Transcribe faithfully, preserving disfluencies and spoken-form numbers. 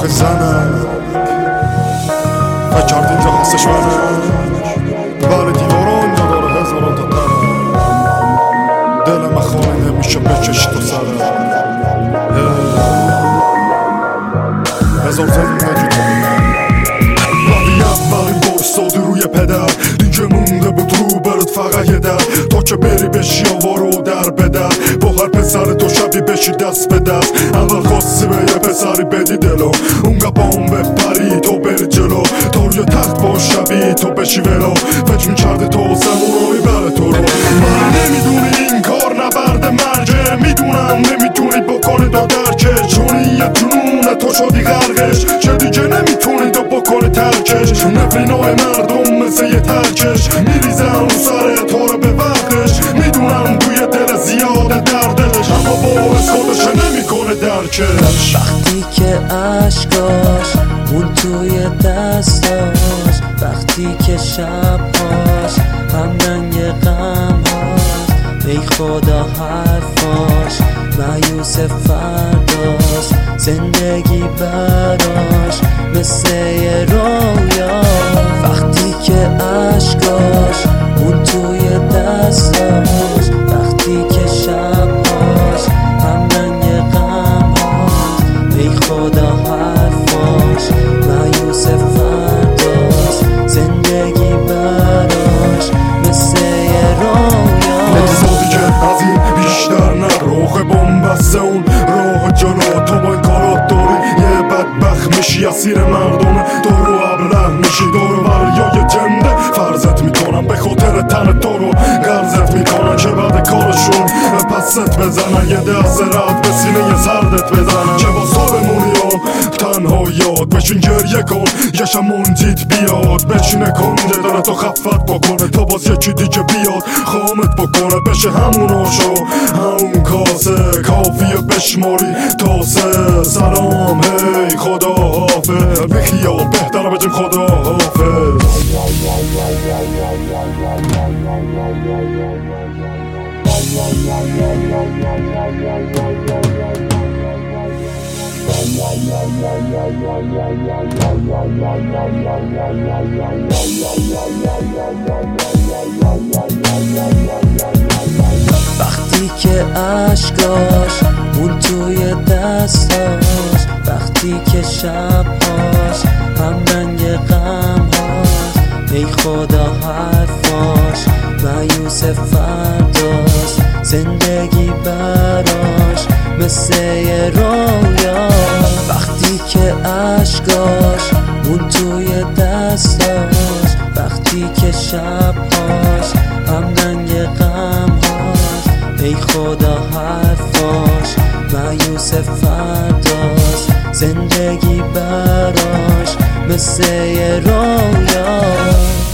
آخه زنک فکر اینجا هستش منک بله دیوارا اینجا داره هزاران تا تنک دل من خالی نمیشه بکش تو سرک هزار زندگی تو وقتی اولین بار ایستادی روی پدر دیگه مونده بود رو برات فقط یه در تا که بری بشی آوارو در بدر با هر پسر تو شبی بشی دست به دست اول خواستی به یه پسری بدی دلو اونگه با اون بپری تو بری جلو تا روی تخت با شبی تو بشی ولو فکر میکردی تو زمونایی بره تو رو من نمیدونی این کار نبرد مرگه میدونم نمیتونی بکنی دو درکش چونی یه جنونه تو شدی غرقش چه دیگه نمیتونی دو بکنی ترکش نفرینای مردم مثل یه ترکش میریزن رو سر تو رو به وقتش میدونم توی دل زیاده دردش اما باعث خودش نمیکنه درکش وقتی که عشقاش مون توی دستاش وقتی که شبهاش هم رنگ غمهاش ای خدا حرفاش مایوس فرداست زندگی براش مثل یه رویا وقتی که عشقاش مون توی دستاش وقتی که شبهاش هم رنگ غمهاش ای خدا حرفاش مایوس فرداست زندگی براش مثل یه رویا نگذادی که از این بیشتر نه راه بومبسته اون راه جلو تو با این کارات داری یه بدبخت میشی اسیر مردم دارو ابله میشی دارو وریای جنده فرضت میکنم به خاطر تن تو رو قرضت میکنن که بعد کارشون پست بزنن یه دست رد به سینه سردت بزنن که با تو بمونی و تنها یاد بشین گریه کن یه شمونجیت بیاد بشینه کنجه داره تو خفت بکنه تا باز یکی دیگه بیاد خامت بکنه بشه همون آشو همون کاسه کافیه بشماری تاسه سلام هی خدا حافظ بخیال بهتره بجیم خدا حافظ وقتی که عشقاش مون توی دستاش وقتی که شبهاش هم رنگ غمهاش ای خدا حرفاش مایوس فرداست زندگی براش مثل یه رویا وقتی که عشقاش مون توی دستاش وقتی که شبهاش هم رنگ غمهاش ای خدا حرفاش مایوس فرداست زندگی براش مثل یه رویا